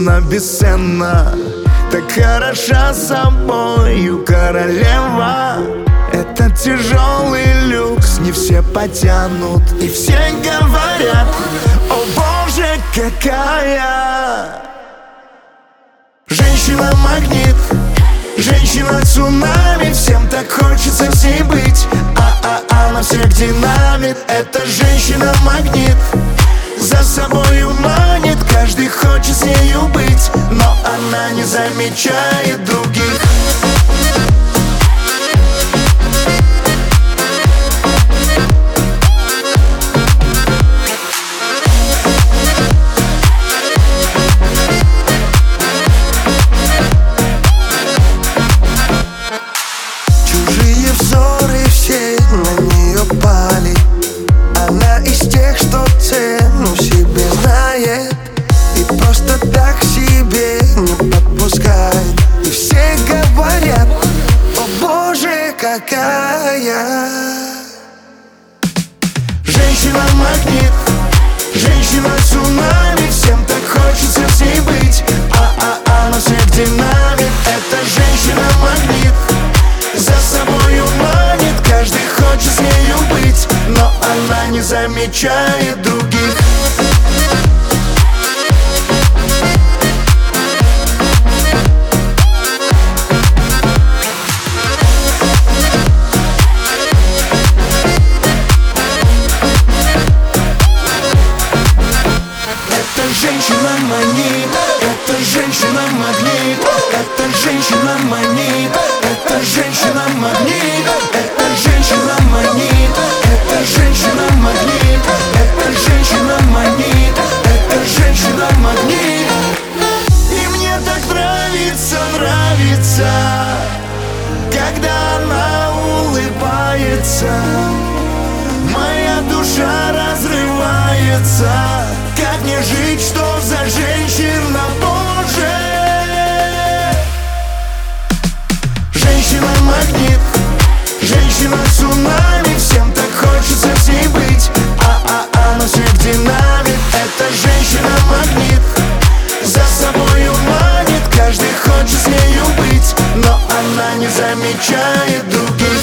Женщина бесценна, так хороша собою, королева. Это тяжелый люкс, не все потянут, и все говорят: о боже, какая женщина-магнит, женщина-цунами. Всем так хочется с ней быть, она всех динамит. Это женщина-магнит, за собою манит, каждый хочет с нею быть, но она не замечает других. Чужие взоры все на нее пали. Она из тех, что цену себе знает и просто так себе не подпускает. И все говорят: о боже, какая женщина-магнит, женщина-цунами. Всем так хочется с ней быть, она всех динамит. Это женщина-магнит, за собою манит, каждый хочет с нею быть, но она не замечает других. Это женщина-магнит, это женщина-магнит, это женщина-магнит, это женщина-магнит, это женщина-магнит, это женщина-магнит, это женщина-магнит, это женщина-магнит. И мне так нравится, нравится, когда она улыбается. Моя душа разрывается. Как мне жить, что за женщина, боже? Женщина-магнит, женщина-цунами. Всем так хочется с ней быть, она всех динамит. Это женщина-магнит, за собою манит, каждый хочет с нею быть, но она не замечает других.